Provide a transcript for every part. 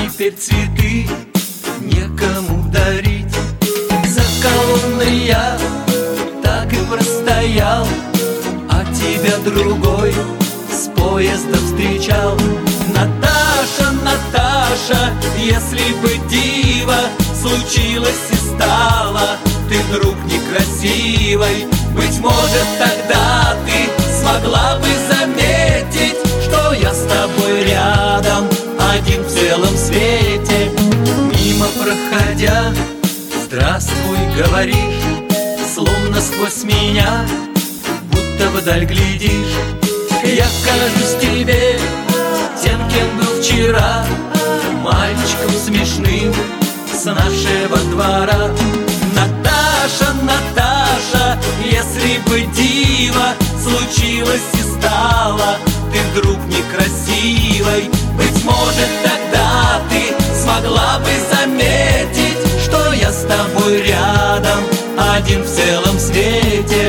теперь цветы некому дарить. За колонной я так и простоял, а тебя другой с поезда встречал. Наташа, Наташа, если бы диво случилось и стало ты вдруг некрасивой, быть может, тогда ты смогла бы заметить, что я с тобой рядом, один в целом свете. Мимо проходя, здравствуй, говоришь, словно сквозь меня, будто вдаль глядишь. Я кажусь тебе тем, кем был вчера, мальчиком смешным с нашего двора. Наташа, Наташа, если бы диво случилось и стало ты вдруг некрасивой, быть может, тогда ты смогла бы заметить, что я с тобой рядом, один в целом свете.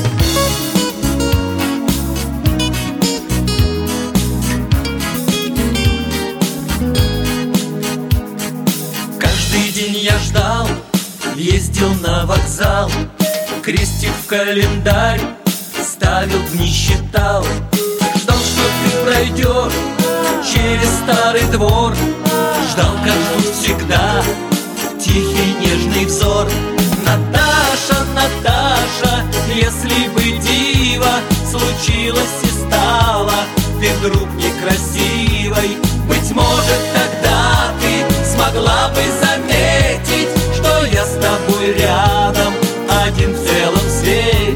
Каждый день я ждал, ездил на вокзал, крестик в календарь ставил, дни считал. Ждал, что ты пройдешь через старый двор, ждал, как ждут всегда, тихий нежный взор. Наташа, Наташа, если бы диво случилось и стало ты вдруг некрасивой, быть может, тогда ты смогла бы заметить, что я с тобой рядом, один в целом свете.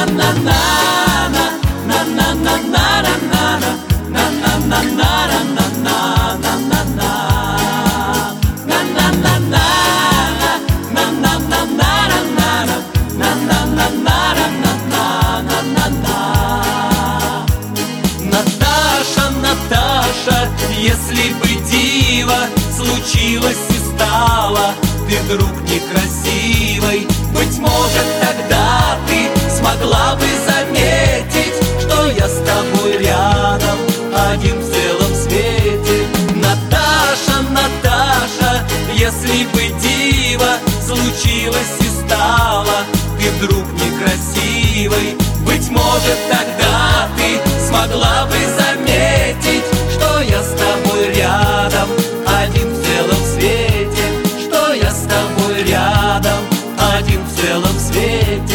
Наташа, Наташа, если бы диво случилось и стало ты вдруг некрасивой, быть может, тогда ты смогла бы заметить, что я с тобой рядом, один в целом свете. Наташа, Наташа, если бы диво случилось и стало ты вдруг некрасивой, быть может, тогда ты смогла бы заметить, что я с тобой рядом, один в целом свете, что я с тобой рядом, один в целом свете.